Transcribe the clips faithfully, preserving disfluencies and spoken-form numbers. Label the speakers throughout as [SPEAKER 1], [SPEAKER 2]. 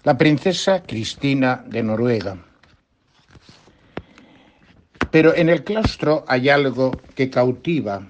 [SPEAKER 1] La princesa Cristina de Noruega. Pero en el claustro hay algo que cautiva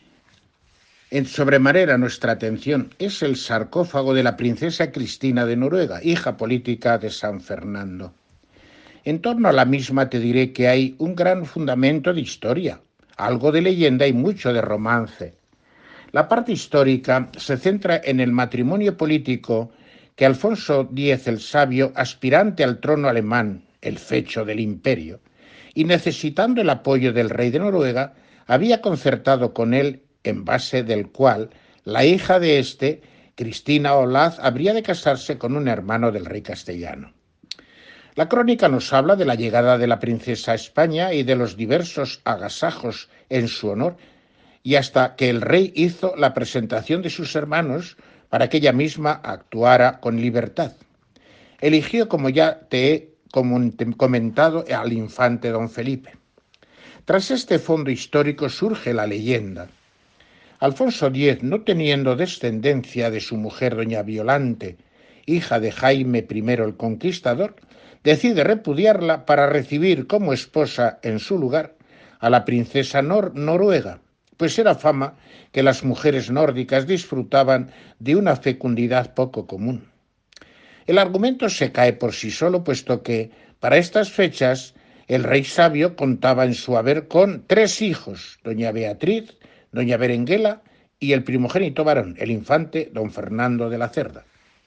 [SPEAKER 1] en sobremanera nuestra atención. Es el sarcófago de la princesa Cristina de Noruega, hija política de San Fernando. En torno a la misma te diré que hay un gran fundamento de historia, algo de leyenda y mucho de romance. La parte histórica se centra en el matrimonio político que Alfonso X el Sabio, aspirante al trono alemán, el fecho del imperio, y necesitando el apoyo del rey de Noruega, había concertado con él, en base del cual la hija de éste, Cristina Olaz, habría de casarse con un hermano del rey castellano. La crónica nos habla de la llegada de la princesa a España y de los diversos agasajos en su honor, y hasta que el rey hizo la presentación de sus hermanos para que ella misma actuara con libertad. Eligió, como ya te he comentado, al infante don Felipe. Tras este fondo histórico surge la leyenda. Alfonso X, no teniendo descendencia de su mujer doña Violante, hija de Jaime primero el Conquistador, decide repudiarla para recibir como esposa en su lugar a la princesa nor- noruega, pues era fama que las mujeres nórdicas disfrutaban de una fecundidad poco común. El argumento se cae por sí solo, puesto que para estas fechas el rey sabio contaba en su haber con tres hijos, doña Beatriz, doña Berenguela y el primogénito varón, el infante don Fernando de la Cerda,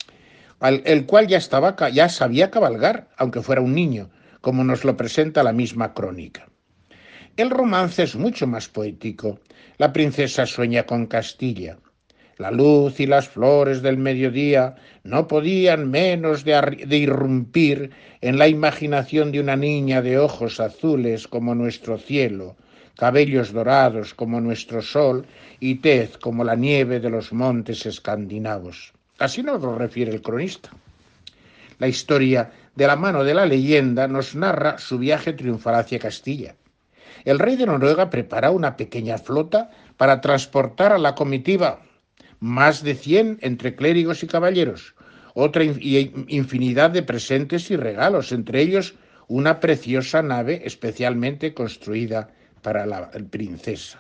[SPEAKER 1] el cual ya, estaba, ya sabía cabalgar, aunque fuera un niño, como nos lo presenta la misma crónica. El romance es mucho más poético. La princesa sueña con Castilla. La luz y las flores del mediodía no podían menos de, de irrumpir en la imaginación de una niña de ojos azules como nuestro cielo, cabellos dorados como nuestro sol y tez como la nieve de los montes escandinavos. Así nos lo refiere el cronista. La historia, de la mano de la leyenda, nos narra su viaje triunfal hacia Castilla. El rey de Noruega prepara una pequeña flota para transportar a la comitiva, más de cien entre clérigos y caballeros, otra infinidad de presentes y regalos, entre ellos una preciosa nave especialmente construida para la princesa.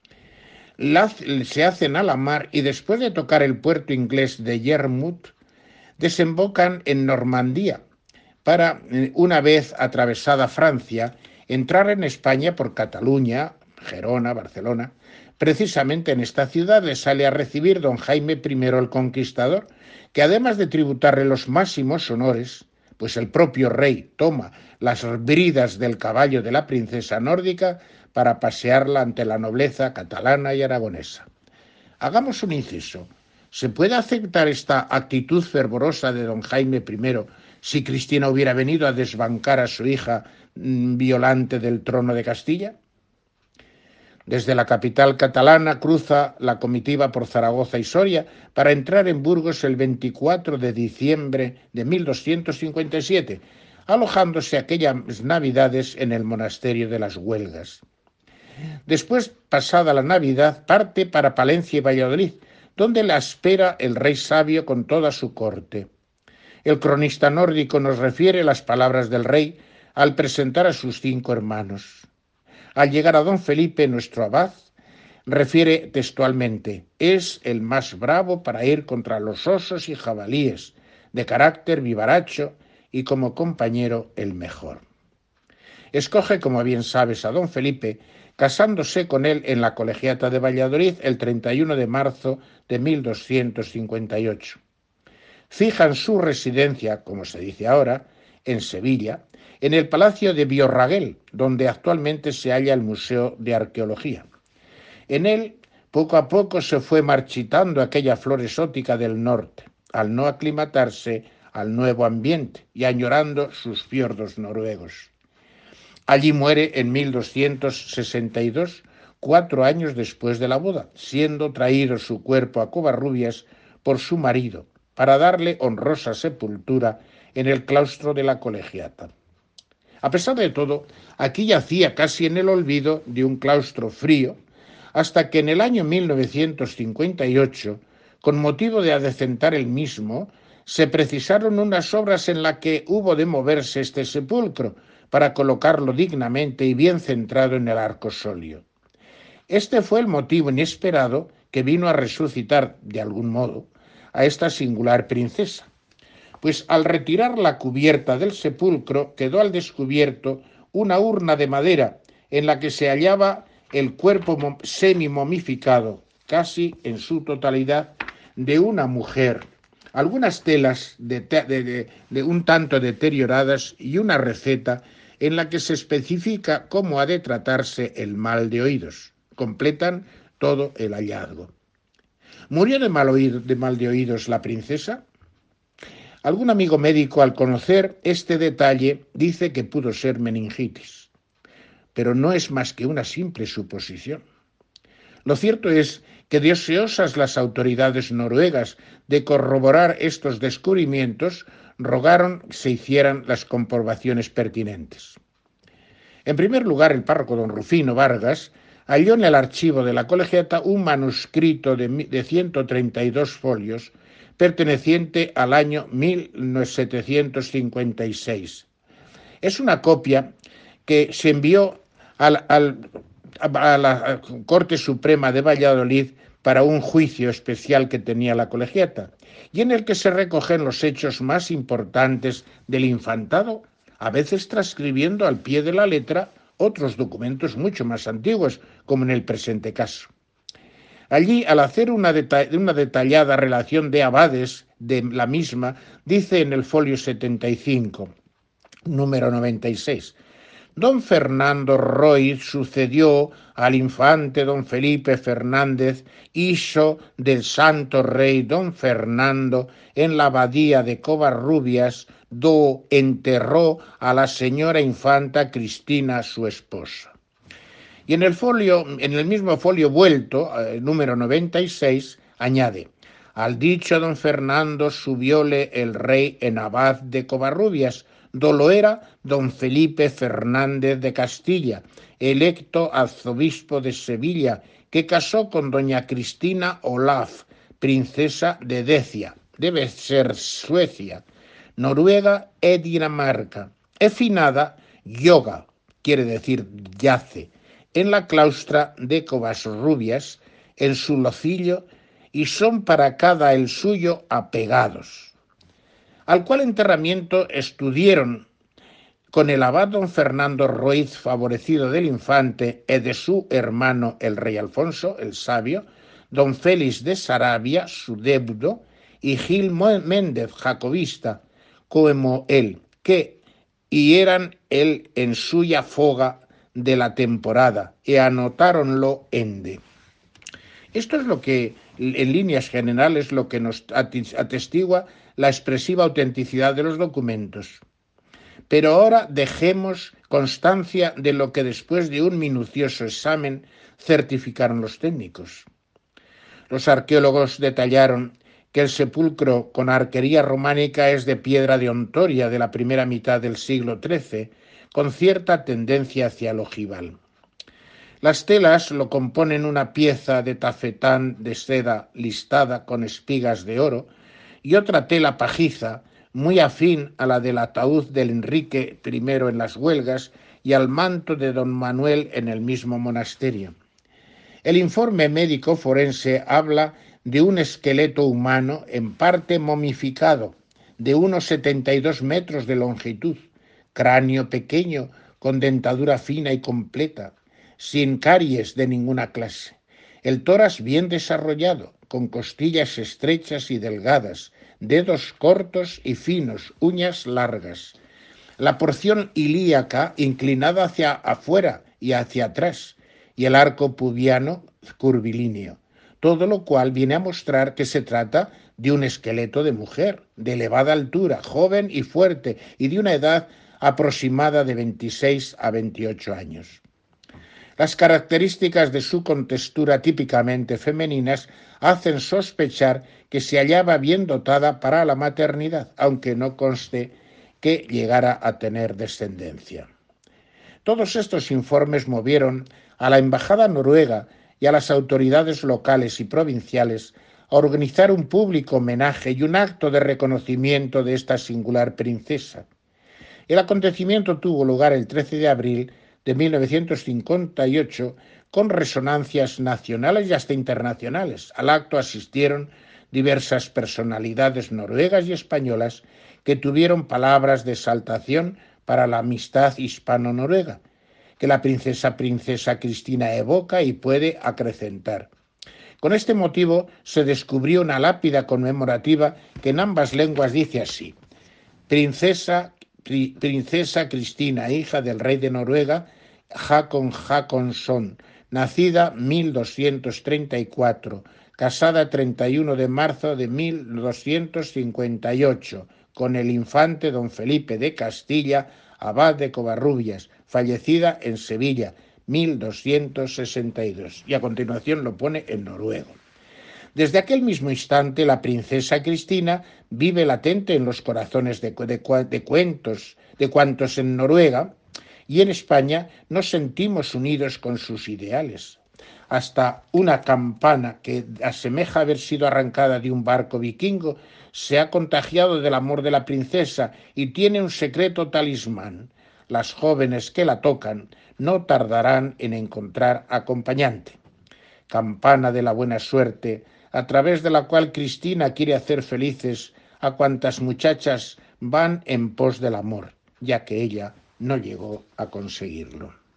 [SPEAKER 1] La, se hacen a la mar y después de tocar el puerto inglés de Yarmouth, desembocan en Normandía para, una vez atravesada Francia, entrar en España por Cataluña, Gerona, Barcelona. Precisamente en esta ciudad le sale a recibir don Jaime primero el Conquistador, que además de tributarle los máximos honores, pues el propio rey toma las bridas del caballo de la princesa nórdica para pasearla ante la nobleza catalana y aragonesa. Hagamos un inciso. ¿Se puede aceptar esta actitud fervorosa de don Jaime primero si Cristina hubiera venido a desbancar a su hija Violante del trono de Castilla? Desde la capital catalana cruza la comitiva por Zaragoza y Soria para entrar en Burgos el veinticuatro de diciembre de mil doscientos cincuenta y siete, alojándose aquellas navidades en el monasterio de las Huelgas. Después, pasada la Navidad, parte para Palencia y Valladolid, donde la espera el rey sabio con toda su corte. El cronista nórdico nos refiere las palabras del rey al presentar a sus cinco hermanos. Al llegar a don Felipe, nuestro abad, refiere textualmente: es el más bravo para ir contra los osos y jabalíes, de carácter vivaracho y como compañero el mejor. Escoge, como bien sabes, a don Felipe, casándose con él en la Colegiata de Valladolid el treinta y uno de marzo de mil doscientos cincuenta y ocho. Fijan su residencia, como se dice ahora, en Sevilla, en el Palacio de Biorraguel, donde actualmente se halla el Museo de Arqueología. En él, poco a poco se fue marchitando aquella flor exótica del norte, al no aclimatarse al nuevo ambiente y añorando sus fiordos noruegos. Allí muere en mil doscientos sesenta y dos, cuatro años después de la boda, siendo traído su cuerpo a Covarrubias por su marido, para darle honrosa sepultura en el claustro de la Colegiata. A pesar de todo, aquí yacía casi en el olvido de un claustro frío, hasta que en el año mil novecientos cincuenta y ocho, con motivo de adecentar el mismo, se precisaron unas obras en las que hubo de moverse este sepulcro para colocarlo dignamente y bien centrado en el arcosolio. Este fue el motivo inesperado que vino a resucitar, de algún modo, a esta singular princesa, pues al retirar la cubierta del sepulcro quedó al descubierto una urna de madera en la que se hallaba el cuerpo semi-momificado, casi en su totalidad, de una mujer, algunas telas de, de, de, de un tanto deterioradas y una receta en la que se especifica cómo ha de tratarse el mal de oídos. Completan todo el hallazgo. ¿Murió de mal, oído, de mal de oídos la princesa? Algún amigo médico, al conocer este detalle, dice que pudo ser meningitis, pero no es más que una simple suposición. Lo cierto es que, deseosas las autoridades noruegas de corroborar estos descubrimientos, rogaron que se hicieran las comprobaciones pertinentes. En primer lugar, el párroco don Rufino Vargas halló en el archivo de la colegiata un manuscrito de, de ciento treinta y dos folios perteneciente al año mil setecientos cincuenta y seis. Es una copia que se envió al, al, a la Corte Suprema de Valladolid para un juicio especial que tenía la colegiata, y en el que se recogen los hechos más importantes del infantado, a veces transcribiendo al pie de la letra otros documentos mucho más antiguos, como en el presente caso. Allí, al hacer una, deta- una detallada relación de abades de la misma, dice en el folio setenta y cinco, número noventa y seis, don Fernando Roy sucedió al infante don Felipe Fernández, hijo del santo rey don Fernando, en la abadía de Covarrubias, do enterró a la señora infanta Cristina, su esposa. Y en el folio, en el mismo folio vuelto, eh, número noventa y seis, añade: al dicho don Fernando subióle el rey en abad de Covarrubias, do lo era don Felipe Fernández de Castilla, electo arzobispo de Sevilla, que casó con doña Cristina Olaf, princesa de Decia, debe ser Suecia, Noruega e Dinamarca, e finada Yoga, quiere decir yace, en la claustra de Covarrubias, en su locillo, y son para cada el suyo apegados. Al cual enterramiento estuvieron con el abad don Fernando Roiz, favorecido del infante, e de su hermano el rey Alfonso, el sabio, don Félix de Sarabia, su deudo, y Gil Méndez, jacobista, como él, que y eran él en suya foga de la temporada, e anotáronlo ende. Esto es lo que, en líneas generales, lo que nos atestigua la expresiva autenticidad de los documentos. Pero ahora dejemos constancia de lo que después de un minucioso examen certificaron los técnicos. Los arqueólogos detallaron que el sepulcro con arquería románica es de piedra de Ontoria de la primera mitad del siglo trece, con cierta tendencia hacia el ojival. Las telas lo componen una pieza de tafetán de seda listada con espigas de oro y otra tela pajiza muy afín a la del ataúd del Enrique primero en las Huelgas y al manto de don Manuel en el mismo monasterio. El informe médico forense habla de un esqueleto humano en parte momificado, de unos setenta y dos metros de longitud, cráneo pequeño, con dentadura fina y completa, sin caries de ninguna clase, el tórax bien desarrollado, con costillas estrechas y delgadas, dedos cortos y finos, uñas largas, la porción ilíaca inclinada hacia afuera y hacia atrás, y el arco pubiano curvilíneo, todo lo cual viene a mostrar que se trata de un esqueleto de mujer, de elevada altura, joven y fuerte, y de una edad aproximada de veintiséis a veintiocho años. Las características de su contextura típicamente femeninas hacen sospechar que se hallaba bien dotada para la maternidad, aunque no conste que llegara a tener descendencia. Todos estos informes movieron a la embajada noruega y a las autoridades locales y provinciales a organizar un público homenaje y un acto de reconocimiento de esta singular princesa. El acontecimiento tuvo lugar el trece de abril de mil novecientos cincuenta y ocho con resonancias nacionales y hasta internacionales. Al acto asistieron diversas personalidades noruegas y españolas que tuvieron palabras de exaltación para la amistad hispano-noruega, que la princesa princesa Cristina evoca y puede acrecentar. Con este motivo se descubrió una lápida conmemorativa que en ambas lenguas dice así: Princesa, pri, princesa Cristina, hija del rey de Noruega, Hakon Hakonsson, nacida mil doscientos treinta y cuatro, casada treinta y uno de marzo de mil doscientos cincuenta y ocho, con el infante don Felipe de Castilla, abad de Covarrubias, fallecida en Sevilla, mil doscientos sesenta y dos. Y a continuación lo pone en noruego. Desde aquel mismo instante, la princesa Cristina vive latente en los corazones de, de, de cuentos, de cuantos en Noruega y en España nos sentimos unidos con sus ideales. Hasta una campana que asemeja haber sido arrancada de un barco vikingo se ha contagiado del amor de la princesa y tiene un secreto talismán. Las jóvenes que la tocan no tardarán en encontrar acompañante. Campana de la buena suerte, a través de la cual Cristina quiere hacer felices a cuantas muchachas van en pos del amor, ya que ella no llegó a conseguirlo.